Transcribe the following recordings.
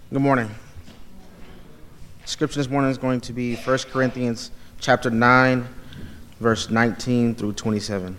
Good morning. Scripture this morning is going to be 1 Corinthians chapter 9, verse 19 through 27.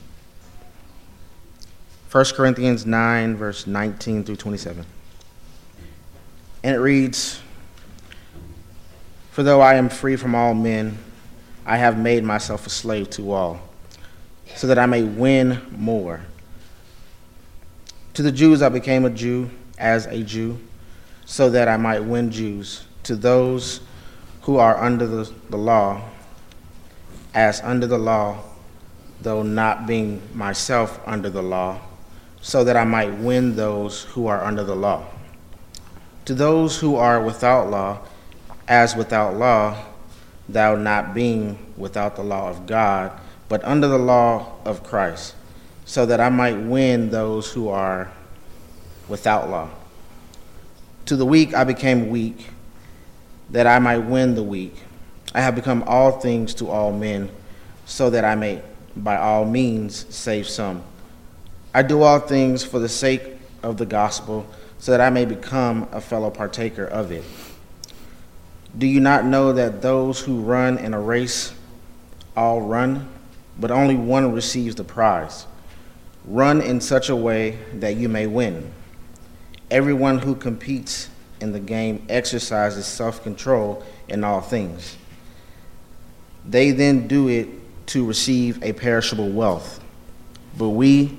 1 Corinthians 9, verse 19 through 27. And it reads, "For though I am free from all men, I have made myself a slave to all, so that I may win more. To the Jews I became a Jew as a Jew, so that I might win Jews. To those who are under the law, as under the law, though not being myself under the law, so that I might win those who are under the law. To those who are without law, as without law, thou not being without the law of God, but under the law of Christ, so that I might win those who are without law. To the weak I became weak, that I might win the weak. I have become all things to all men, so that I may by all means save some. I do all things for the sake of the gospel, so that I may become a fellow partaker of it. Do you not know that those who run in a race all run, but only one receives the prize? Run in such a way that you may win. Everyone who competes in the game exercises self-control in all things. They then do it to receive a perishable wealth, but we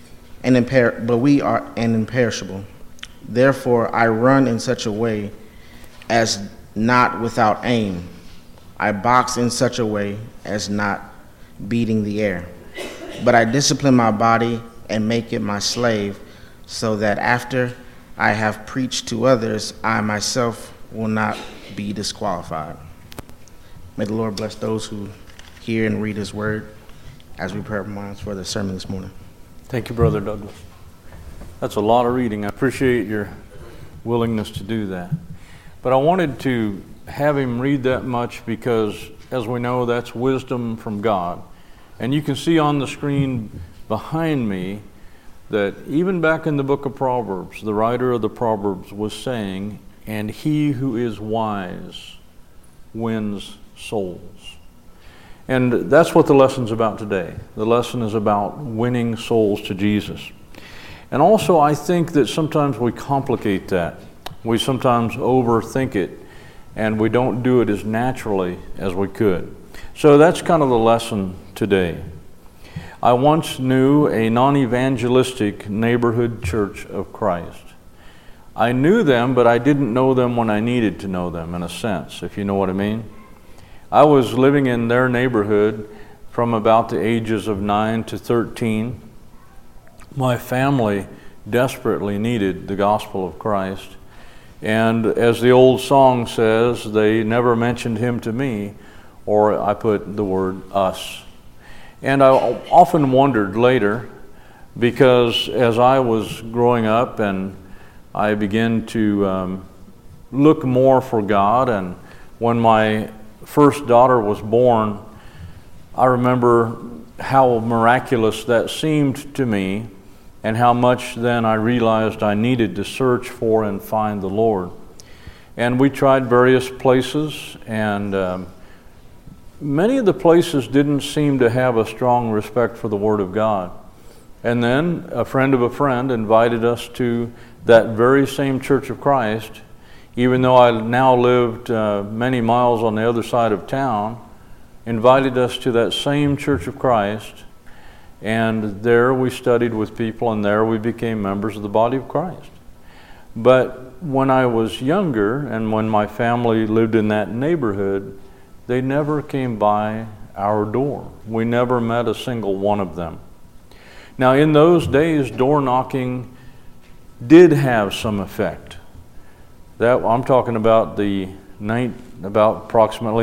are an imperishable. Therefore I run in such a way as not without aim. I box in such a way as not beating the air. But I discipline my body and make it my slave, so that after I have preached to others, I myself will not be disqualified." May the Lord bless those who hear and read his word as we prepare our minds for the sermon this morning. Thank you, Brother Douglas. That's a lot of reading. I appreciate your willingness to do that. But I wanted to have him read that much because, as we know, that's wisdom from God. And you can see on the screen behind me that even back in the book of Proverbs, the writer of the Proverbs was saying, "And he who is wise wins souls." And that's what the lesson's about today. The lesson is about winning souls to Jesus. And also, I think that sometimes we complicate that. We sometimes overthink it, and we don't do it as naturally as we could. So that's kind of the lesson today. I once knew a non-evangelistic neighborhood church of Christ. I knew them, but I didn't know them when I needed to know them, in a sense, if you know what I mean. I was living in their neighborhood from about the ages of 9 to 13. My family desperately needed the gospel of Christ. And as the old song says, they never mentioned him to me, or I put the word us. And I often wondered later, because as I was growing up and I began to look more for God, and when my first daughter was born, I remember how miraculous that seemed to me, and how much then I realized I needed to search for and find the Lord. And we tried various places, and many of the places didn't seem to have a strong respect for the Word of God. And then a friend of a friend invited us to that very same Church of Christ, even though I now lived many miles on the other side of town, invited us to that same Church of Christ. And there we studied with people, and there we became members of the body of Christ. But when I was younger, and when my family lived in that neighborhood, they never came by our door. We never met a single one of them. Now, in those days, door knocking did have some effect. That I'm talking about about approximately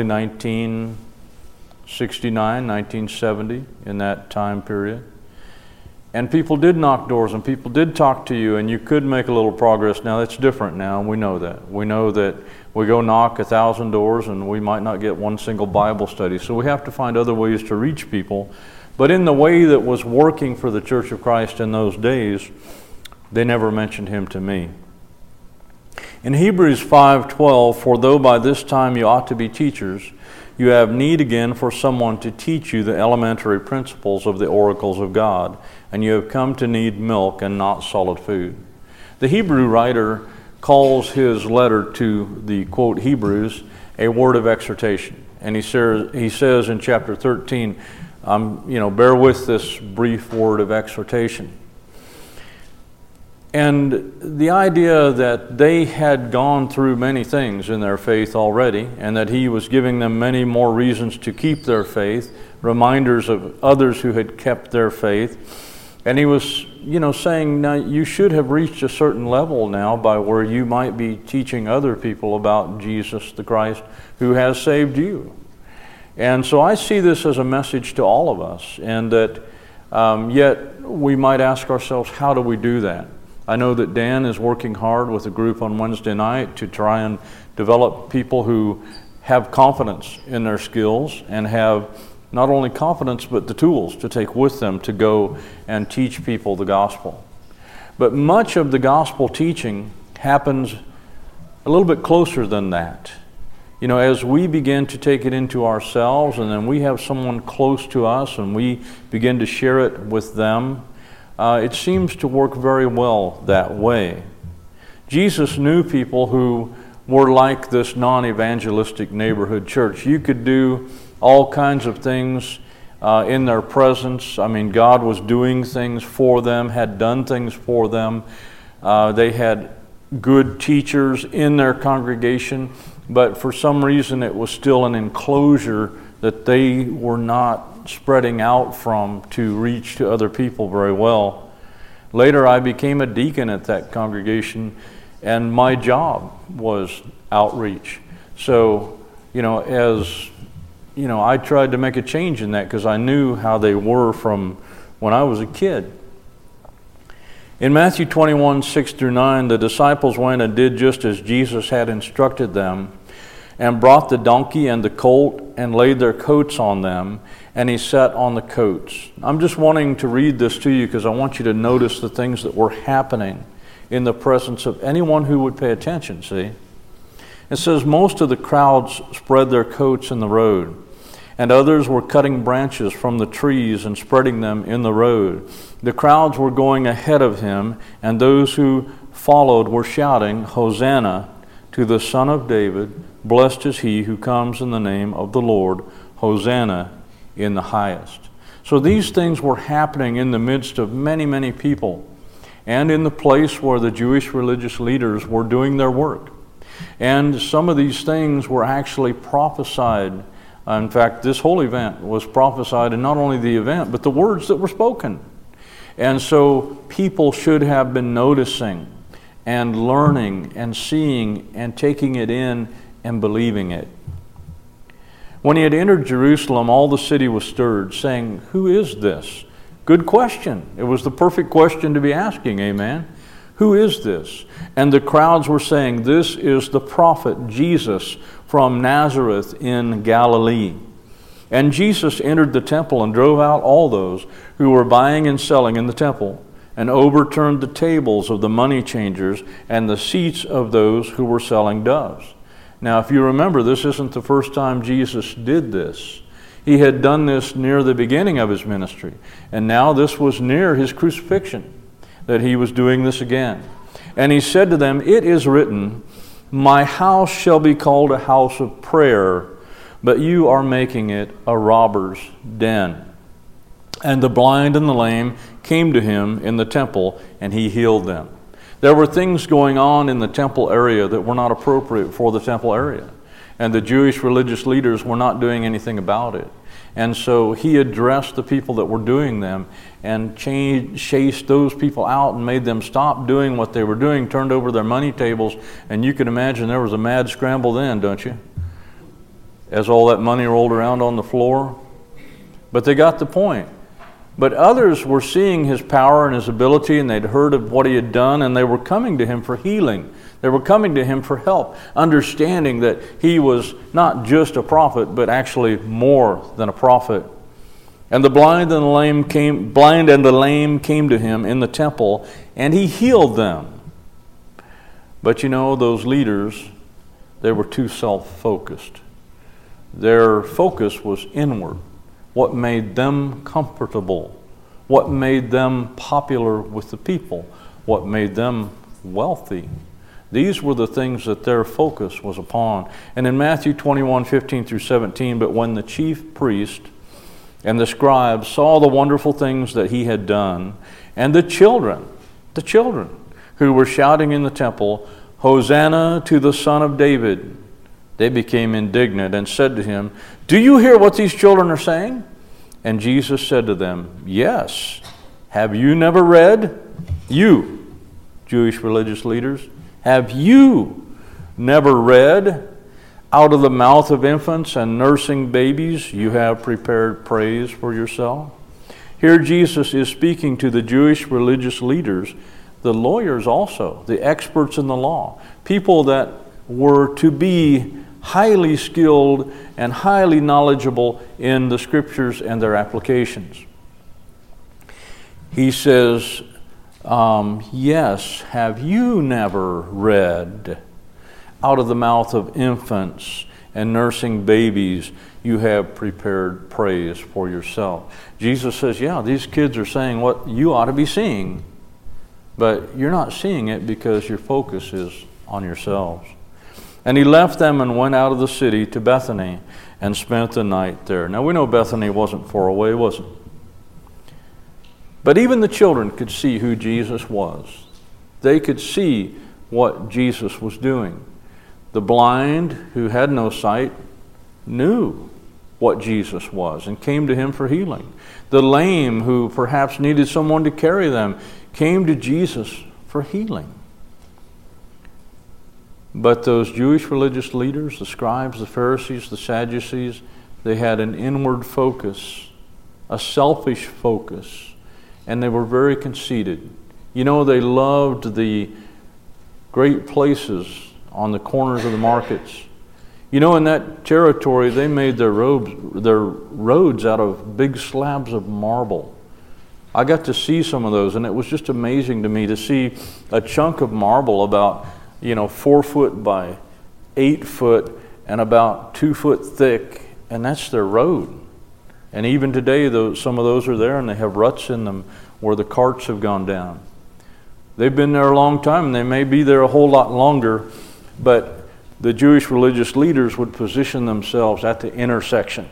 1969, 1970, in that time period. And people did knock doors, and people did talk to you, and you could make a little progress. Now, that's different now, and we know that. We know that we go knock 1,000 doors, and we might not get one single Bible study. So we have to find other ways to reach people. But in the way that was working for the Church of Christ in those days, they never mentioned him to me. In Hebrews 5:12, for though by this time you ought to be teachers, you have need again for someone to teach you the elementary principles of the oracles of God, and you have come to need milk and not solid food. The Hebrew writer calls his letter to the, quote, Hebrews, a word of exhortation. And he says in chapter 13, bear with this brief word of exhortation. And the idea that they had gone through many things in their faith already, and that he was giving them many more reasons to keep their faith, reminders of others who had kept their faith. And he was, saying, now you should have reached a certain level now by where you might be teaching other people about Jesus the Christ who has saved you. And so I see this as a message to all of us, and that yet we might ask ourselves, how do we do that? I know that Dan is working hard with a group on Wednesday night to try and develop people who have confidence in their skills and have not only confidence but the tools to take with them to go and teach people the gospel. But much of the gospel teaching happens a little bit closer than that. As we begin to take it into ourselves, and then we have someone close to us and we begin to share it with them, it seems to work very well that way. Jesus knew people who were like this non-evangelistic neighborhood church. You could do all kinds of things in their presence. God was doing things for them, had done things for them. They had good teachers in their congregation, but for some reason it was still an enclosure that they were not spreading out from to reach to other people very well. Later I became a deacon at that congregation, and my job was outreach. So, I tried to make a change in that because I knew how they were from when I was a kid. In Matthew 21:6-9, the disciples went and did just as Jesus had instructed them, and brought the donkey and the colt and laid their coats on them, and he sat on the coats. I'm just wanting to read this to you because I want you to notice the things that were happening in the presence of anyone who would pay attention, see? It says, most of the crowds spread their coats in the road, and others were cutting branches from the trees and spreading them in the road. The crowds were going ahead of him, and those who followed were shouting, Hosanna to the Son of David, blessed is he who comes in the name of the Lord, Hosanna in the highest. So these things were happening in the midst of many, many people, and in the place where the Jewish religious leaders were doing their work. And some of these things were actually prophesied. In fact, this whole event was prophesied, and not only the event, but the words that were spoken. And so people should have been noticing and learning and seeing and taking it in and believing it. When he had entered Jerusalem, all the city was stirred, saying, who is this? Good question. It was the perfect question to be asking, amen? Who is this? And the crowds were saying, this is the prophet Jesus from Nazareth in Galilee. And Jesus entered the temple and drove out all those who were buying and selling in the temple, and overturned the tables of the money changers and the seats of those who were selling doves. Now, if you remember, this isn't the first time Jesus did this. He had done this near the beginning of his ministry, and now this was near his crucifixion that he was doing this again. And he said to them, it is written, my house shall be called a house of prayer, but you are making it a robber's den. And the blind and the lame came to him in the temple, and he healed them. There were things going on in the temple area that were not appropriate for the temple area, and the Jewish religious leaders were not doing anything about it. And so he addressed the people that were doing them and chased those people out and made them stop doing what they were doing, turned over their money tables, and you can imagine there was a mad scramble then, don't you? As all that money rolled around on the floor. But they got the point. But others were seeing his power and his ability, and they'd heard of what he had done, and they were coming to him for healing. They were coming to him for help, understanding that he was not just a prophet, but actually more than a prophet. And the blind and the lame came to him in the temple, and he healed them. But you know, those leaders, they were too self-focused. Their focus was inward. What made them comfortable? What made them popular with the people? What made them wealthy? These were the things that their focus was upon. And in Matthew 21:15-17, but when the chief priest and the scribes saw the wonderful things that he had done, and the children who were shouting in the temple, Hosanna to the Son of David, they became indignant and said to him, do you hear what these children are saying? And Jesus said to them, yes. Have you never read? You, Jewish religious leaders, have you never read? Out of the mouth of infants and nursing babies, you have prepared praise for yourself. Here Jesus is speaking to the Jewish religious leaders, the lawyers also, the experts in the law, people that were to be highly skilled and highly knowledgeable in the scriptures and their applications. He says, yes, have you never read? Out of the mouth of infants and nursing babies, you have prepared praise for yourself. Jesus says, yeah, these kids are saying what you ought to be seeing, but you're not seeing it because your focus is on yourselves. And he left them and went out of the city to Bethany and spent the night there. Now we know Bethany wasn't far away, was it? But even the children could see who Jesus was. They could see what Jesus was doing. The blind who had no sight knew what Jesus was and came to him for healing. The lame who perhaps needed someone to carry them came to Jesus for healing. But those Jewish religious leaders, the scribes, the Pharisees, the Sadducees, they had an inward focus, a selfish focus, and they were very conceited. You know, they loved the great places on the corners of the markets. You know, in that territory, they made their roads out of big slabs of marble. I got to see some of those, and it was just amazing to me to see a chunk of marble about 4 foot by 8 foot and about 2 foot thick, and that's their road. And even today, some of those are there, and they have ruts in them where the carts have gone down. They've been there a long time, and they may be there a whole lot longer, but the Jewish religious leaders would position themselves at the intersection.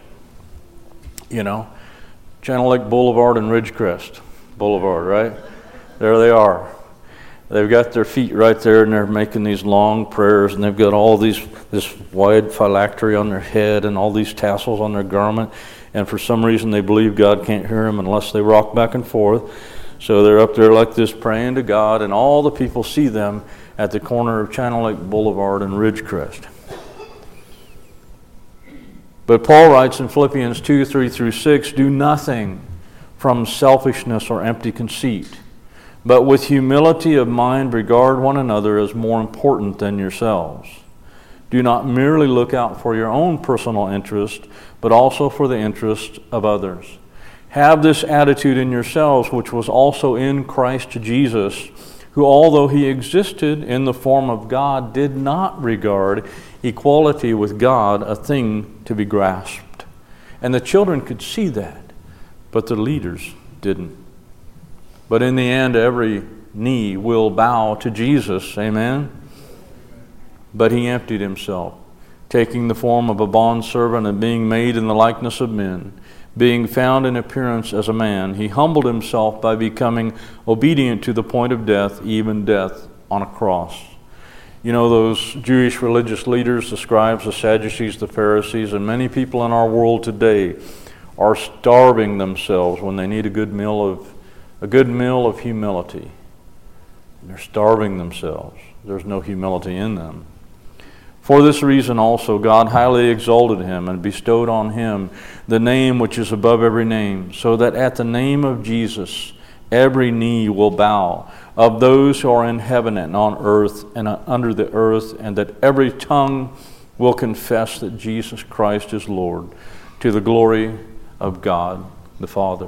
Channel Lake Boulevard and Ridgecrest Boulevard, right? There they are. They've got their feet right there, and they're making these long prayers, and they've got all this wide phylactery on their head and all these tassels on their garment, and for some reason they believe God can't hear them unless they rock back and forth. So they're up there like this praying to God, and all the people see them at the corner of Channel Lake Boulevard and Ridgecrest. But Paul writes in Philippians 2:3-6, do nothing from selfishness or empty conceit, but with humility of mind regard one another as more important than yourselves. Do not merely look out for your own personal interest, but also for the interest of others. Have this attitude in yourselves, which was also in Christ Jesus, who, although he existed in the form of God, did not regard equality with God a thing to be grasped. And the children could see that, but the leaders didn't. But in the end, every knee will bow to Jesus, amen? But he emptied himself, taking the form of a bondservant and being made in the likeness of men. Being found in appearance as a man, he humbled himself by becoming obedient to the point of death, even death on a cross. Those Jewish religious leaders, the scribes, the Sadducees, the Pharisees, and many people in our world today are starving themselves when they need a good meal of humility. They're starving themselves. There's no humility in them. For this reason also God highly exalted him and bestowed on him the name which is above every name, so that at the name of Jesus every knee will bow, of those who are in heaven and on earth and under the earth, and that every tongue will confess that Jesus Christ is Lord, to the glory of God the Father.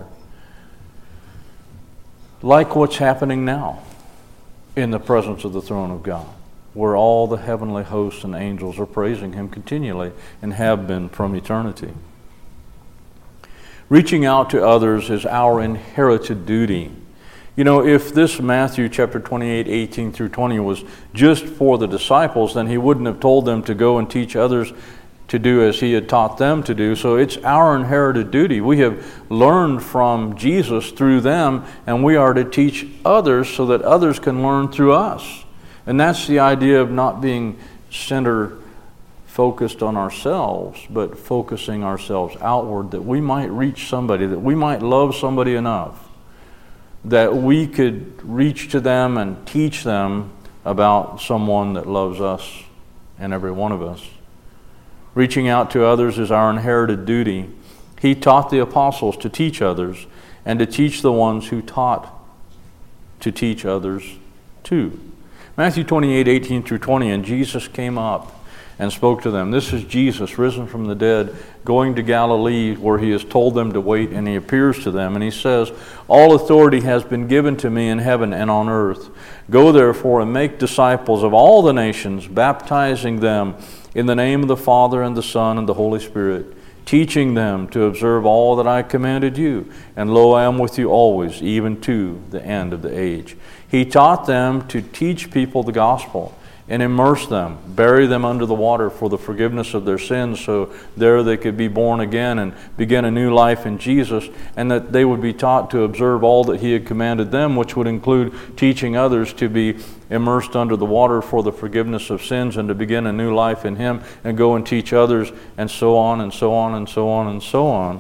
Like what's happening now in the presence of the throne of God. where all the heavenly hosts and angels are praising him continually and have been from eternity. Reaching out to others is our inherited duty. You know, if this Matthew chapter 28, 18 through 20 was just for the disciples, then he wouldn't have told them to go and teach others to do as he had taught them to do. So it's our inherited duty. We have learned from Jesus through them, and we are to teach others so that others can learn through us. And that's the idea of not being focused on ourselves, but focusing ourselves outward, that we might reach somebody, that we might love somebody enough that we could reach to them and teach them about someone that loves us and every one of us. Reaching out to others is our inherited duty. He taught the apostles to teach others and to teach the ones who taught to teach others too. Matthew 28, 18 through 20, and Jesus came up and spoke to them. This is Jesus, risen from the dead, going to Galilee where he has told them to wait, and he appears to them, and he says, "All authority has been given to me in heaven and on earth. Go therefore and make disciples of all the nations, baptizing them in the name of the Father and the Son and the Holy Spirit, teaching them to observe all that I commanded you. And lo, I am with you always, even to the end of the age." He taught them to teach people the gospel and immerse them, bury them under the water for the forgiveness of their sins, so there they could be born again and begin a new life in Jesus, and that they would be taught to observe all that he had commanded them, which would include teaching others to be immersed under the water for the forgiveness of sins and to begin a new life in him and go and teach others, and so on and so on and so on and so on.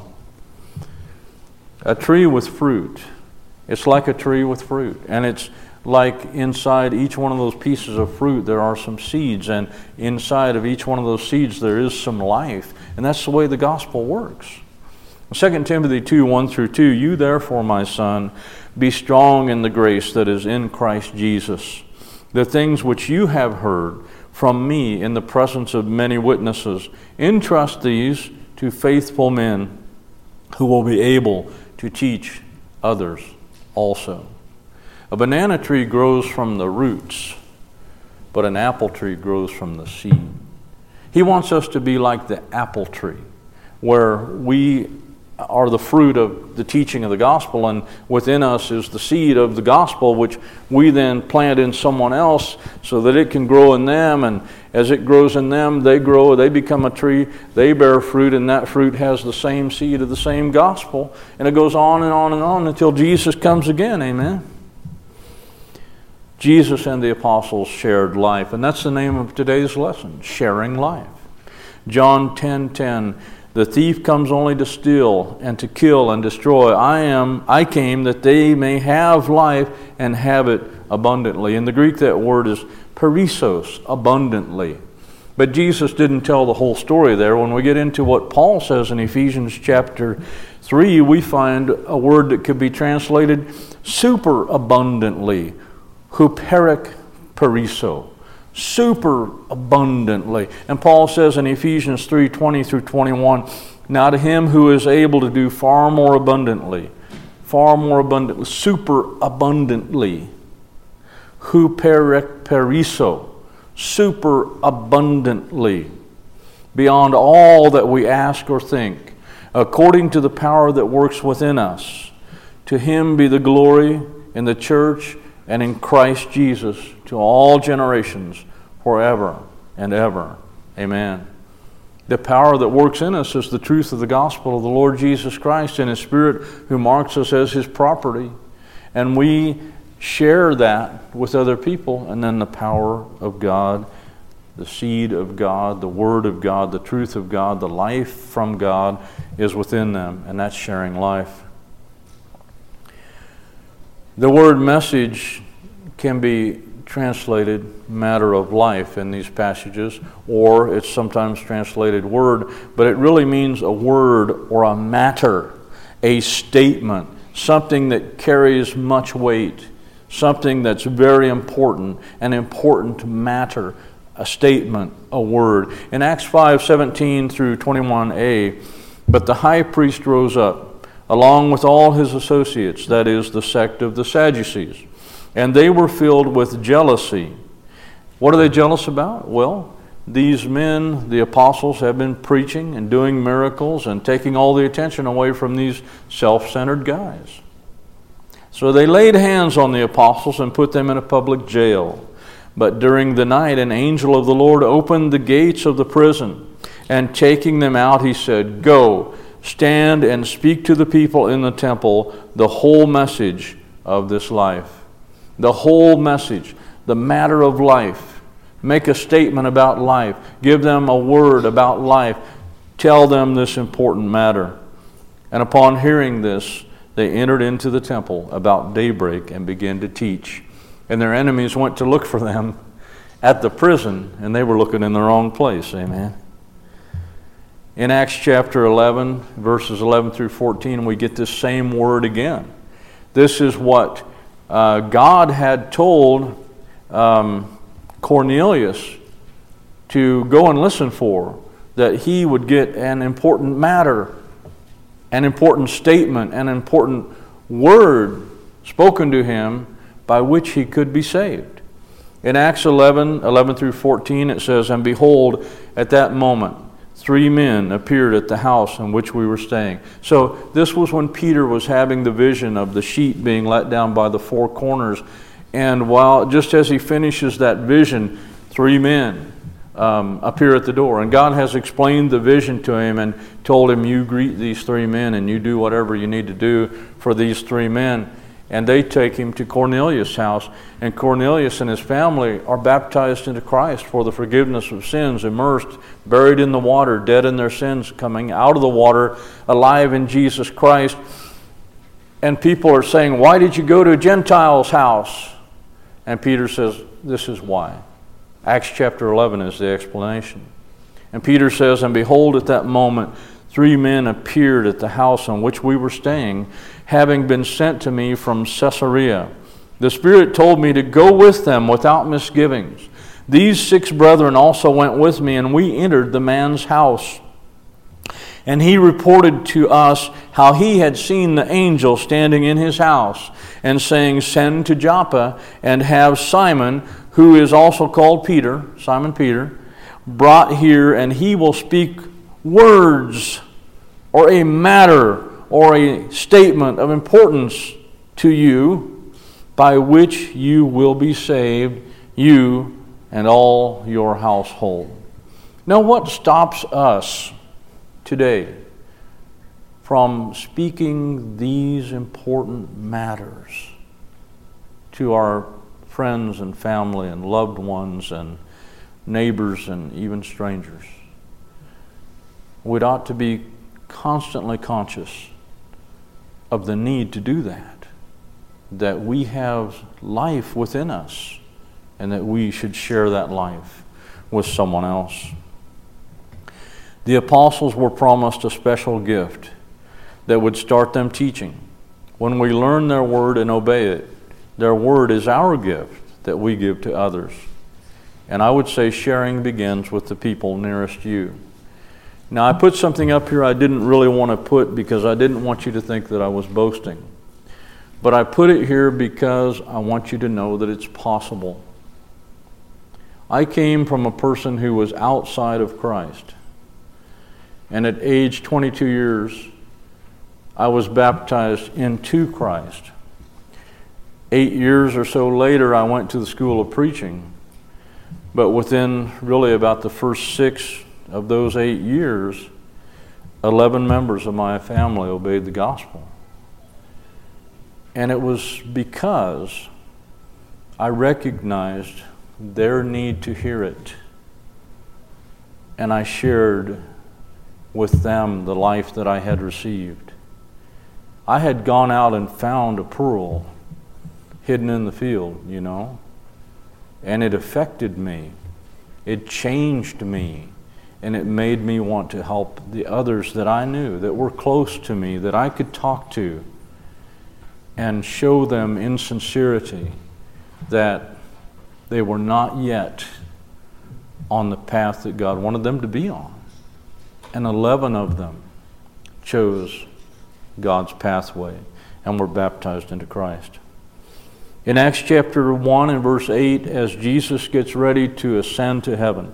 A tree with fruit. It's like a tree with fruit, and it's like inside each one of those pieces of fruit there are some seeds, and inside of each one of those seeds there is some life, and that's the way the gospel works. 2 Timothy 2, 1 through 2, "You therefore, my son, be strong in the grace that is in Christ Jesus. The things which you have heard from me in the presence of many witnesses, entrust these to faithful men who will be able to teach others also." A banana tree grows from the roots, but an apple tree grows from the seed. He wants us to be like the apple tree, where we are the fruit of the teaching of the gospel, and within us is the seed of the gospel, which we then plant in someone else so that it can grow in them, and as it grows in them, they grow, they become a tree, they bear fruit, and that fruit has the same seed of the same gospel, and it goes on and on and on until Jesus comes again. Amen. Jesus and the apostles shared life, and that's the name of today's lesson, sharing life. John 10:10, "The thief comes only to steal and to kill and destroy. I came that they may have life and have it abundantly." In the Greek, that word is perissos, abundantly. But Jesus didn't tell the whole story there. When we get into what Paul says in Ephesians chapter 3, we find a word that could be translated super abundantly. Huperik perisso, super abundantly. And Paul says in Ephesians 3, 20 through 21, "Now to him who is able to do far more abundantly, super abundantly, huperik perisso, super abundantly, beyond all that we ask or think, according to the power that works within us. To him be the glory in the church and in Christ Jesus to all generations, forever and ever. Amen." The power that works in us is the truth of the gospel of the Lord Jesus Christ and His Spirit, who marks us as His property. And we share that with other people, and then the power of God, the seed of God, the Word of God, the truth of God, the life from God is within them, and that's sharing life. The word message can be translated matter of life in these passages, or it's sometimes translated word, but it really means a word or a matter, a statement, something that carries much weight, something that's very important, an important matter, a statement, a word. In Acts 5:17 through 21a, "But the high priest rose up, along with all his associates," that is, the sect of the Sadducees, "and they were filled with jealousy What are they jealous about? Well, these men, the apostles, have been preaching and doing miracles and taking all the attention away from these self-centered guys. So they laid hands on the apostles and put them in a public jail. But during the night, an angel of the Lord opened the gates of the prison, and taking them out, he said, "Go, stand and speak to the people in the temple the whole message of this life." The whole message, the matter of life. Make a statement about life. Give them a word about life. Tell them this important matter. And upon hearing this, they entered into the temple about daybreak and began to teach. And their enemies went to look for them at the prison, and they were looking in the wrong place. Amen. In Acts chapter 11, verses 11 through 14, we get this same word again. This is what God had told Cornelius to go and listen for, that he would get an important matter, an important statement, an important word spoken to him by which he could be saved. In Acts 11 through 14, it says, "And behold, at that moment, 3 men appeared at the house in which we were staying." So this was when Peter was having the vision of the sheet being let down by the 4 corners. And just as he finishes that vision, 3 men appear at the door. And God has explained the vision to him and told him, "You greet these 3 men and you do whatever you need to do for these 3 men." And they take him to Cornelius' house. And Cornelius and his family are baptized into Christ for the forgiveness of sins, immersed, buried in the water, dead in their sins, coming out of the water, alive in Jesus Christ. And people are saying, "Why did you go to a Gentile's house?" And Peter says, "This is why." Acts chapter 11 is the explanation. And Peter says, "And behold, at that moment, 3 men appeared at the house in which we were staying, having been sent to me from Caesarea. The Spirit told me to go with them without misgivings. These 6 brethren also went with me, and we entered the man's house. And he reported to us how he had seen the angel standing in his house, and saying, 'Send to Joppa, and have Simon, who is also called Peter,'" Simon Peter, "'brought here, and he will speak words,' or a matter, or a statement of importance to you, by which you will be saved, you and all your household." Now, what stops us today from speaking these important matters to our friends and family and loved ones and neighbors and even strangers? We ought to be constantly conscious of the need to do that we have life within us and that we should share that life with someone else. The apostles were promised a special gift that would start them teaching. When we learn their word and obey it, their word is our gift that we give to others. And I would say sharing begins with the people nearest you. Now, I put something up here I didn't really want to put because I didn't want you to think that I was boasting. But I put it here because I want you to know that it's possible. I came from a person who was outside of Christ. And at age 22 years, I was baptized into Christ. 8 years or so later, I went to the school of preaching. But within really about the first 6 of those 8 years, 11 members of my family obeyed the gospel. And it was because I recognized their need to hear it. And I shared with them the life that I had received. I had gone out and found a pearl hidden in the field, and it affected me. It changed me. And it made me want to help the others that I knew, that were close to me, that I could talk to, and show them in sincerity that they were not yet on the path that God wanted them to be on. And 11 of them chose God's pathway and were baptized into Christ. In Acts chapter 1 and verse 8, as Jesus gets ready to ascend to heaven,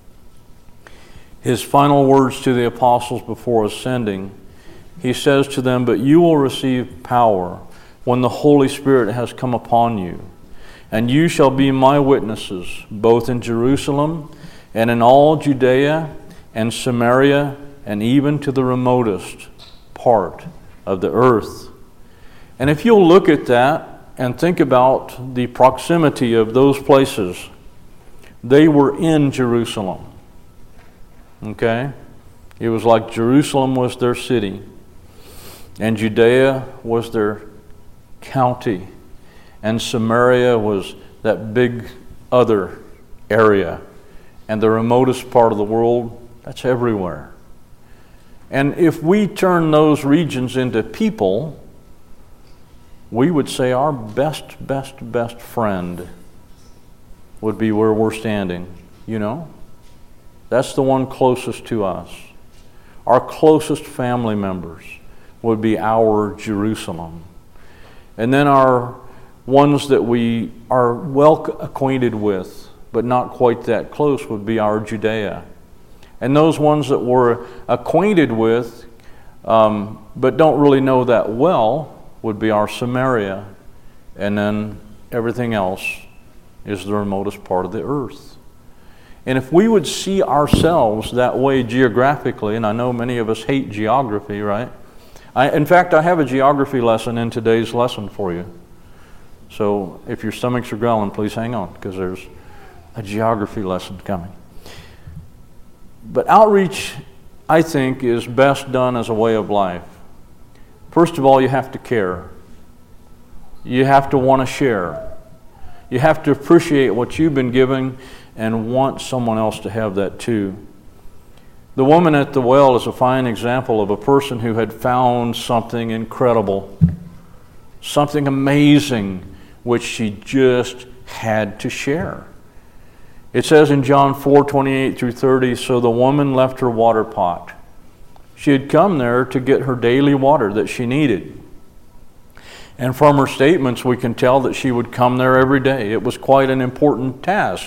his final words to the apostles before ascending, he says to them, "But you will receive power when the Holy Spirit has come upon you, and you shall be my witnesses, both in Jerusalem and in all Judea and Samaria, and even to the remotest part of the earth." And if you'll look at that and think about the proximity of those places, they were in Jerusalem. Okay? It was like Jerusalem was their city, and Judea was their county, and Samaria was that big other area, and the remotest part of the world, that's everywhere. And if we turn those regions into people, we would say our best friend would be where we're standing, you know? That's the one closest to us. Our closest family members would be our Jerusalem. And then our ones that we are well acquainted with, but not quite that close, would be our Judea. And those ones that we're acquainted with, but don't really know that well, would be our Samaria. And then everything else is the remotest part of the earth. And if we would see ourselves that way geographically, and I know many of us hate geography, right? In fact, I have a geography lesson in today's lesson for you. So if your stomachs are growling, please hang on, because there's a geography lesson coming. But outreach, I think, is best done as a way of life. First of all, you have to care. You have to want to share. You have to appreciate what you've been given and want someone else to have that too. The woman at the well is a fine example of a person who had found something incredible, something amazing, which she just had to share. It says in John 4:28 through 30, "So the woman left her water pot." She had come there to get her daily water that she needed. And from her statements, we can tell that she would come there every day. It was quite an important task.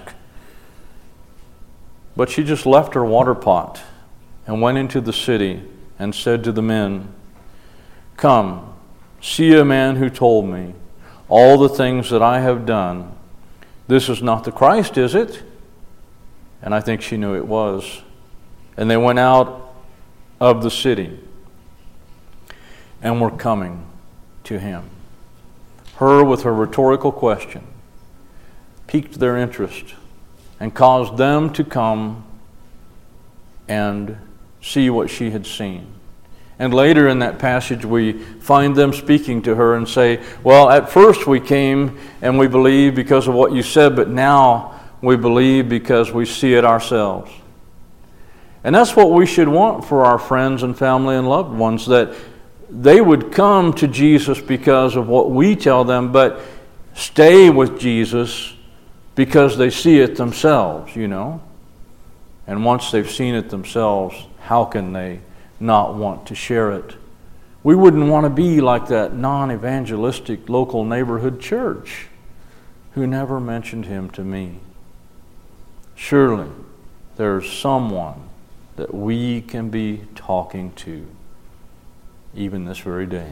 But she just left her water pot and went into the city and said to the men, "Come, see a man who told me all the things that I have done. This is not the Christ, is it?" And I think she knew it was. And they went out of the city and were coming to him. Her, with her rhetorical question, piqued their interest and caused them to come and see what she had seen. And later in that passage, we find them speaking to her and say, "Well, at first we came and we believed because of what you said, but now we believe because we see it ourselves." And that's what we should want for our friends and family and loved ones, that they would come to Jesus because of what we tell them, but stay with Jesus because they see it themselves, you know. And once they've seen it themselves, how can they not want to share it? We wouldn't want to be like that non-evangelistic local neighborhood church who never mentioned him to me. Surely there's someone that we can be talking to even this very day.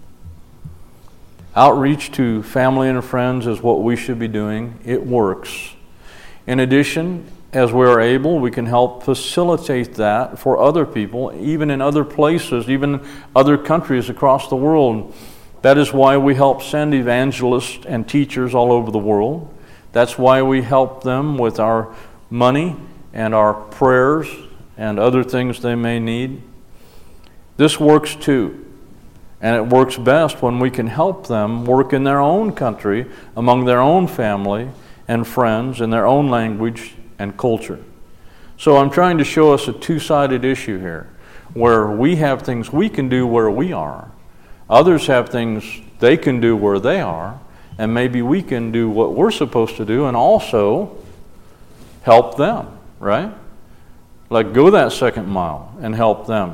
Outreach to family and friends is what we should be doing. It works. In addition, as we are able, we can help facilitate that for other people, even in other places, even other countries across the world. That is why we help send evangelists and teachers all over the world. That's why we help them with our money and our prayers and other things they may need. This works too. And it works best when we can help them work in their own country, among their own family and friends, in their own language and culture. So I'm trying to show us a two-sided issue here, where we have things we can do where we are. Others have things they can do where they are, and maybe we can do what we're supposed to do and also help them, right? Like go that second mile and help them.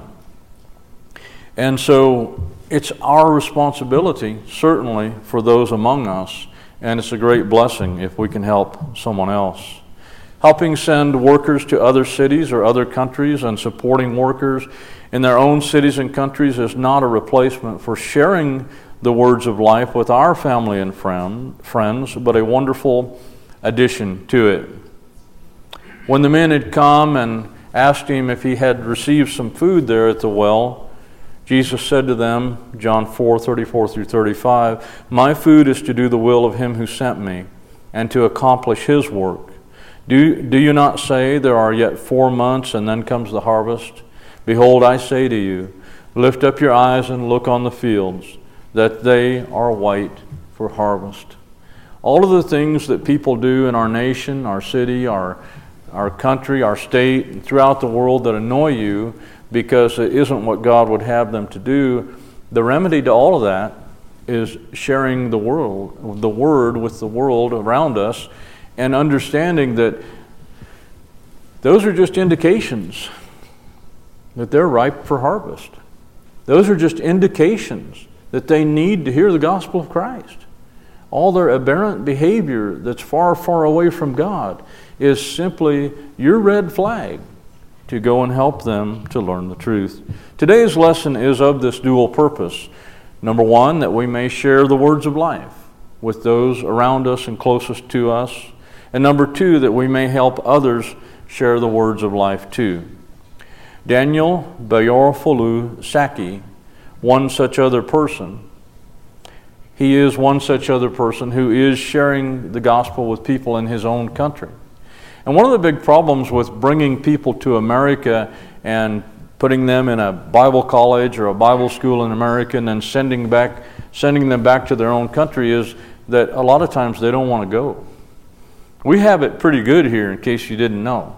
And so it's our responsibility, certainly for those among us and it's a great blessing if we can help someone else. Helping send workers to other cities or other countries and supporting workers in their own cities and countries is not a replacement for sharing the words of life with our family and friends, but a wonderful addition to it. When the men had come and asked him if he had received some food there at the well, Jesus said to them, John 4:34 through 35, "My food is to do the will of him who sent me, and to accomplish his work. Do you not say, there are yet 4 months, and then comes the harvest? Behold, I say to you, lift up your eyes and look on the fields, that they are white for harvest." All of the things that people do in our nation, our city, our country, our state, and throughout the world that annoy you because it isn't what God would have them to do, the remedy to all of that is sharing the word with the world around us, and understanding that those are just indications that they're ripe for harvest. Those are just indications that they need to hear the gospel of Christ. All their aberrant behavior that's far, far away from God is simply your red flag to go and help them to learn the truth. Today's lesson is of this dual purpose. Number one, that we may share the words of life with those around us and closest to us. And number two, that we may help others share the words of life too. Daniel Bayorfolu Saki, one such other person. He is one such other person who is sharing the gospel with people in his own country. And one of the big problems with bringing people to America and putting them in a Bible college or a Bible school in America and then sending them back to their own country is that a lot of times they don't want to go. We have it pretty good here, in case you didn't know.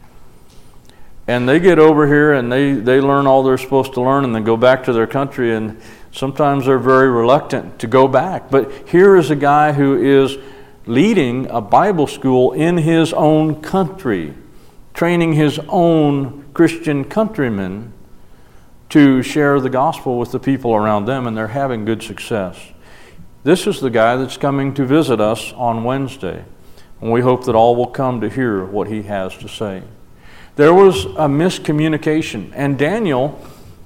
And they get over here and they learn all they're supposed to learn and then go back to their country, and sometimes they're very reluctant to go back. But here is a guy who is leading a Bible school in his own country, training his own Christian countrymen to share the gospel with the people around them, and they're having good success. This is the guy that's coming to visit us on Wednesday, and we hope that all will come to hear what he has to say. There was a miscommunication, and Daniel,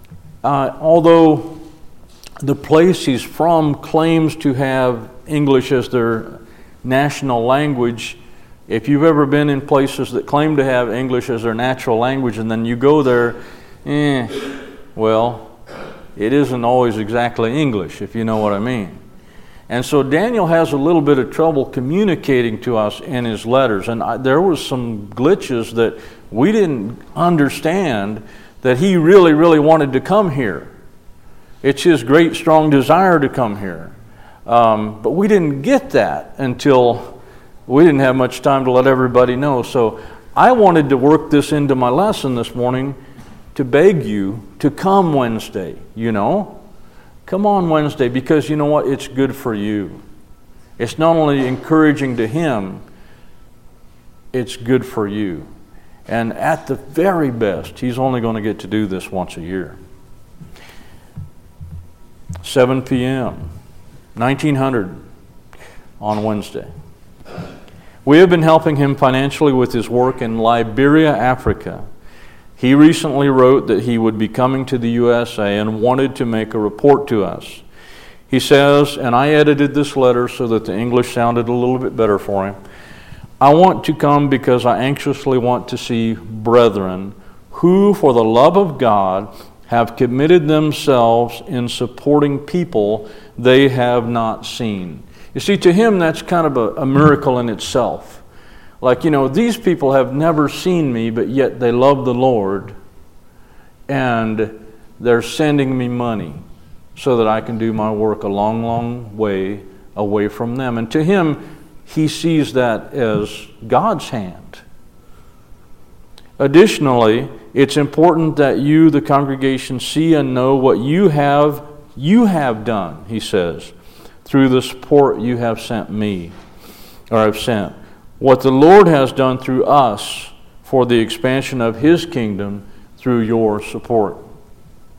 although the place he's from claims to have English as their national language, if you've ever been in places that claim to have English as their natural language and then you go there, well, it isn't always exactly English, if you know what I mean. And so Daniel has a little bit of trouble communicating to us in his letters, and there was some glitches that we didn't understand, that he really, really wanted to come here. It's his great, strong desire to come here. But we didn't get that until we didn't have much time to let everybody know. So I wanted to work this into my lesson this morning to beg you to come Wednesday, Come on Wednesday, because you know what? It's good for you. It's not only encouraging to him, it's good for you. And at the very best, he's only going to get to do this once a year. 7 p.m., 1900 on Wednesday. We have been helping him financially with his work in Liberia, Africa. He recently wrote that he would be coming to the USA and wanted to make a report to us. He says, and I edited this letter so that the English sounded a little bit better for him, "I want to come because I anxiously want to see brethren who, for the love of God, have committed themselves in supporting people they have not seen." You see, to him, that's kind of a miracle in itself. Like, these people have never seen me, but yet they love the Lord, and they're sending me money so that I can do my work a long, long way away from them. And to him, he sees that as God's hand. Additionally, it's important that you, the congregation, see and know what you have done, he says, through the support you have sent me, or have sent. What the Lord has done through us for the expansion of his kingdom through your support.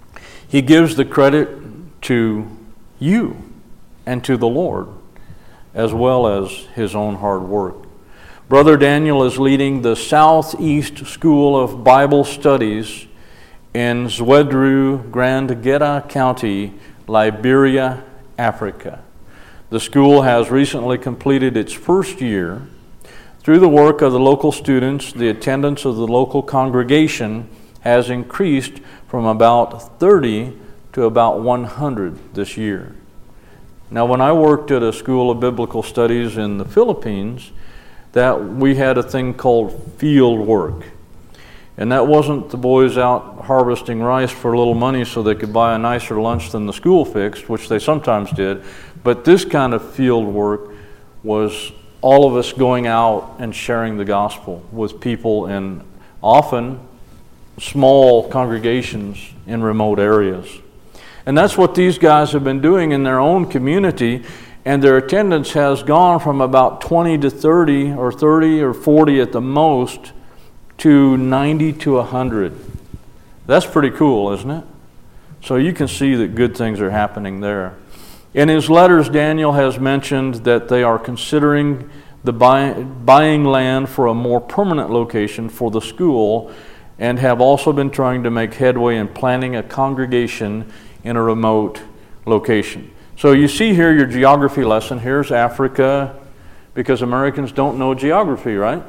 He gives the credit to you and to the Lord. as well as his own hard work. Brother Daniel is leading the Southeast School of Bible Studies in Zwedru, Grand Gera County, Liberia, Africa. The school has recently completed its first year. Through the work of the local students, the attendance of the local congregation has increased from about 30 to about 100 this year. Now, when I worked at a school of biblical studies in the Philippines, that we had a thing called field work. And that wasn't the boys out harvesting rice for a little money so they could buy a nicer lunch than the school fixed, which they sometimes did. But this kind of field work was all of us going out and sharing the gospel with people in often small congregations in remote areas. And that's what these guys have been doing in their own community, and their attendance has gone from about 20 to 30 or 30 or 40 at the most to 90 to 100. That's pretty cool, isn't it? So you can see that good things are happening there. In his letters, Daniel has mentioned that they are considering the buying land for a more permanent location for the school, and have also been trying to make headway in planning a congregation in a remote location. So you see here your geography lesson. Here's Africa, because Americans don't know geography, right?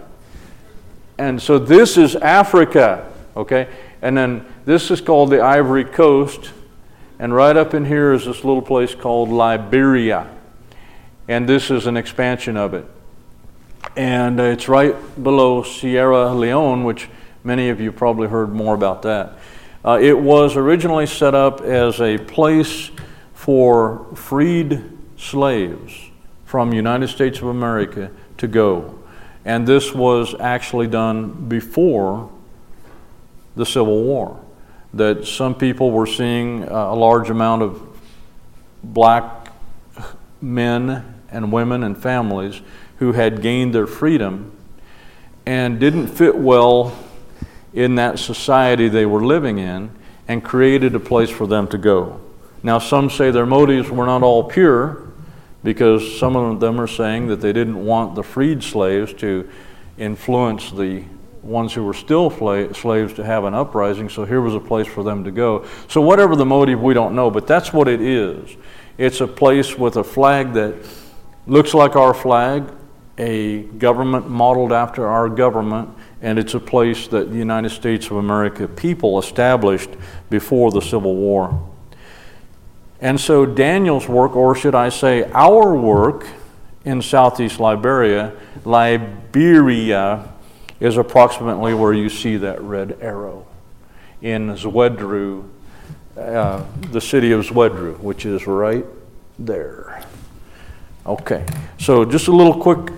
And so this is Africa, okay? And then this is called the Ivory Coast. And right up in here is this little place called Liberia. And this is an expansion of it. And it's right below Sierra Leone, which many of you probably heard more about that. It was originally set up as a place for freed slaves from United States of America to go. And this was actually done before the Civil War. That some people were seeing a large amount of black men and women and families who had gained their freedom and didn't fit well in that society they were living in, and created a place for them to go. Now, some say their motives were not all pure, because some of them are saying that they didn't want the freed slaves to influence the ones who were still slaves to have an uprising, so here was a place for them to go. So whatever the motive, we don't know, but that's what it is. It's a place with a flag that looks like our flag, a government modeled after our government, and it's a place that the United States of America people established before the Civil War. And so Daniel's work, or should I say our work, in Southeast Liberia, is approximately where you see that red arrow in Zwedru, the city of Zwedru, which is right there. Okay, so just a little quick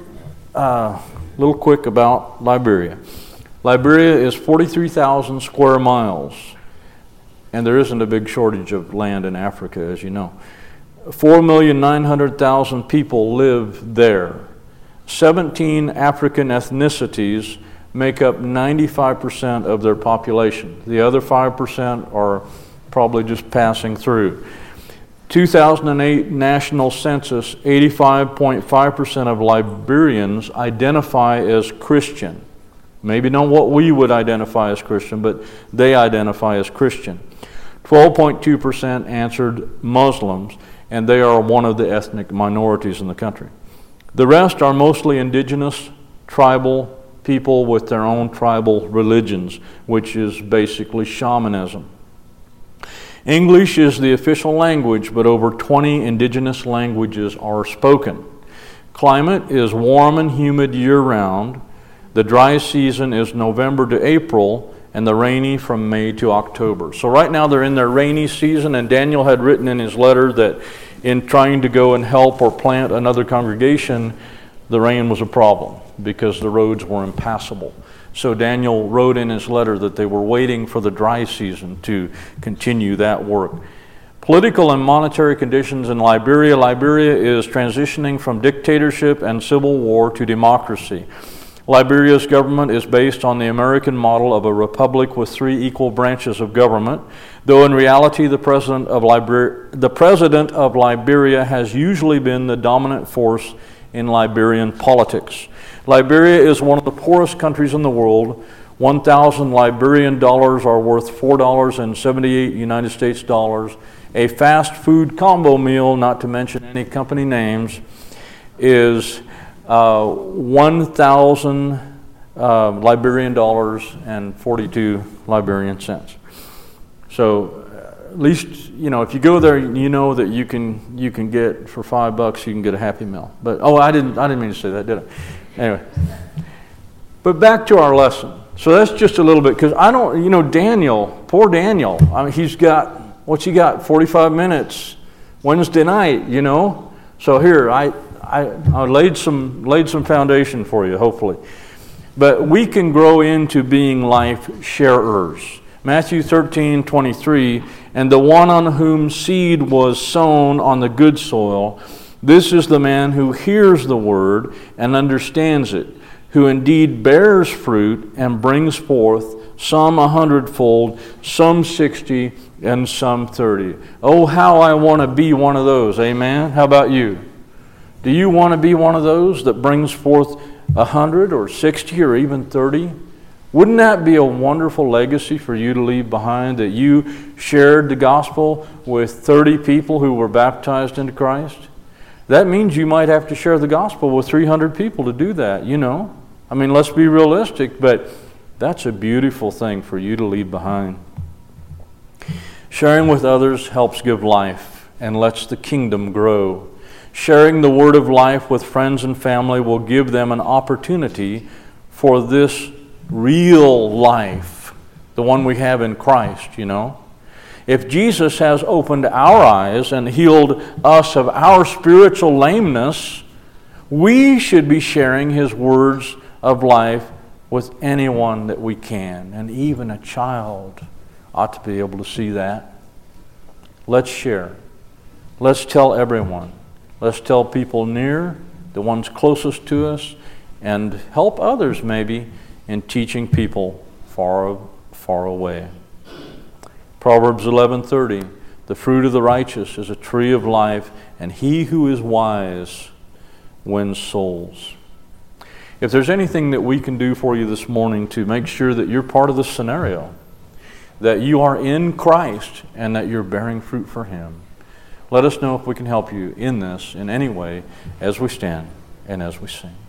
about Liberia. Liberia is 43,000 square miles, and there isn't a big shortage of land in Africa, as you know. 4,900,000 people live there. 17 African ethnicities make up 95% of their population. The other 5% are probably just passing through. 2008 national census, 85.5% of Liberians identify as Christian. Maybe not what we would identify as Christian, but they identify as Christian. 12.2% answered Muslims, and they are one of the ethnic minorities in the country. The rest are mostly indigenous, tribal people with their own tribal religions, which is basically shamanism. English is the official language, but over 20 indigenous languages are spoken. Climate is warm and humid year-round. The dry season is November to April, and the rainy from May to October. So right now they're in their rainy season, and Daniel had written in his letter that in trying to go and help or plant another congregation, the rain was a problem because the roads were impassable. So Daniel wrote in his letter that they were waiting for the dry season to continue that work. Political and monetary conditions in Liberia. Liberia is transitioning from dictatorship and civil war to democracy. Liberia's government is based on the American model of a republic with 3 equal branches of government, though in reality the president of Liberia has usually been the dominant force in Liberian politics. Liberia is one of the poorest countries in the world. 1,000 Liberian dollars are worth $4.78 United States dollars. A fast food combo meal, not to mention any company names, is 1,000 Liberian dollars and 42 Liberian cents. So at least, you know, if you go there, you know that you can get for $5 you can get a Happy Meal. But I didn't mean to say that, did I? Anyway, but back to our lesson. So that's just a little bit, because I don't, you know, Daniel, poor Daniel. I mean, he's got, what's he got? 45 minutes Wednesday night, you know. So here, I laid some foundation for you, hopefully. But we can grow into being life sharers. Matthew 13:23, and the one on whom seed was sown on the good soil, this is the man who hears the word and understands it, who indeed bears fruit and brings forth some 100-fold, some 60, and some 30. Oh, how I want to be one of those, amen? How about you? Do you want to be one of those that brings forth 100 or 60 or even 30? Wouldn't that be a wonderful legacy for you to leave behind, that you shared the gospel with 30 people who were baptized into Christ? That means you might have to share the gospel with 300 people to do that, you know. I mean, let's be realistic, but that's a beautiful thing for you to leave behind. Sharing with others helps give life and lets the kingdom grow. Sharing the word of life with friends and family will give them an opportunity for this real life, the one we have in Christ, you know. If Jesus has opened our eyes and healed us of our spiritual lameness, we should be sharing His words of life with anyone that we can, and even a child ought to be able to see that. Let's share. Let's tell everyone. Let's tell people near, the ones closest to us, and help others maybe in teaching people far, far away. Proverbs 11:30, the fruit of the righteous is a tree of life, and he who is wise wins souls. If there's anything that we can do for you this morning to make sure that you're part of the scenario, that you are in Christ and that you're bearing fruit for Him, let us know if we can help you in this in any way as we stand and as we sing.